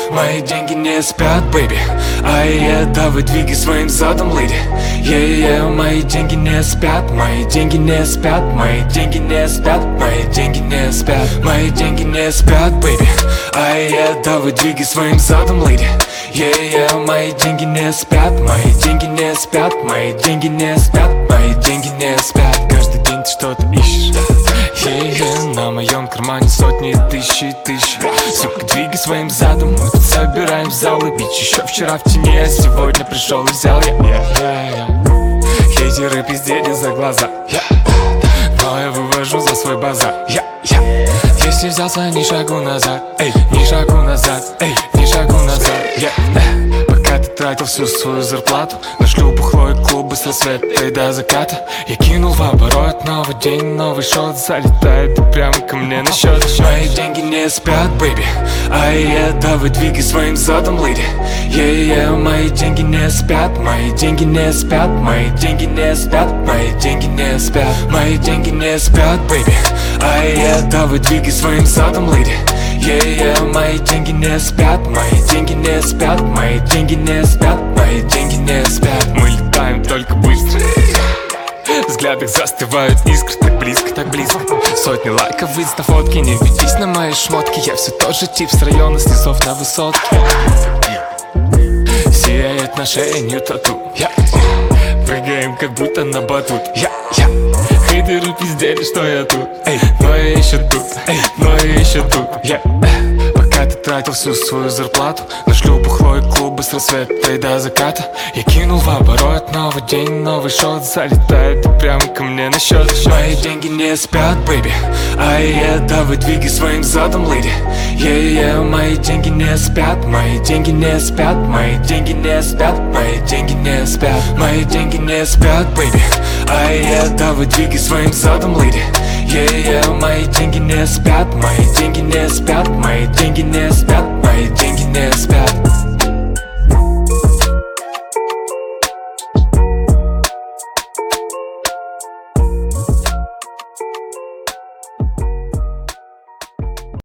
Мои деньги не спят, бэйби. Давай двигай своим задом, леди. Мои деньги не спят, мои деньги не спят, мои деньги не спят, мои деньги не спят, мои деньги не спят, бэйби. Давай двигай своим задом, леди. Мои деньги не спят, мои деньги не спят, мои деньги не спят, мои деньги не спят. Каждый день ты что-то ищешь. На моем кармане сотни и тысячи. Сука, двигай своим задом, мы тут собираем залы. Бич еще вчера в тени, а сегодня пришел и взял я. Хейтеры пиздели за глаза, но я вывожу за свой базар. Если взялся, ни шагу назад, ни шагу назад, ни шагу назад. Пока ты тратил всю свою зарплату на шлюпу, хлою, клубы с рассвета и до заката, я кинул в оборот новый день, новый шот. Залетает прямо ко мне на счет. Мои деньги не спят, бэйби. Давай двигай своим задом, леди. Мои деньги не спят, мои деньги не спят, мои деньги не спят, мои деньги не спят, мои деньги не спят, бэйби. Давай двигай своим задом, леди. Мои деньги не спят, мои деньги не спят, мои деньги не спят, мои деньги не спят. Мы летаем только быстро, в взглядах застывают искры. Так близко, так близко. Сотни лайков в инстафотке. Не ведись на мои шмотки. Я все тот же тип с района, с низов на высотке. Сияет на шее нью тату. Прыгаем как будто на батут. Хейтеры пиздели, что я тут, но я еще тут, но я еще тут. Пока ты тратил всю свою зарплату на шлюпу, хлою, клубы с рассвета и до заката, я кинул в оборот новый день, новый шот. Залетает прямо ко мне на счет. Мои деньги не спят, бэйби. Давай двигай своим задом, леди. Мои деньги не спят, мои деньги не спят, мои деньги не спят, мои деньги не спят, мои деньги не спят, бэйби. Давай двигай своим задом, леди. Мои деньги не спят, мои деньги не спят, мои деньги не спят.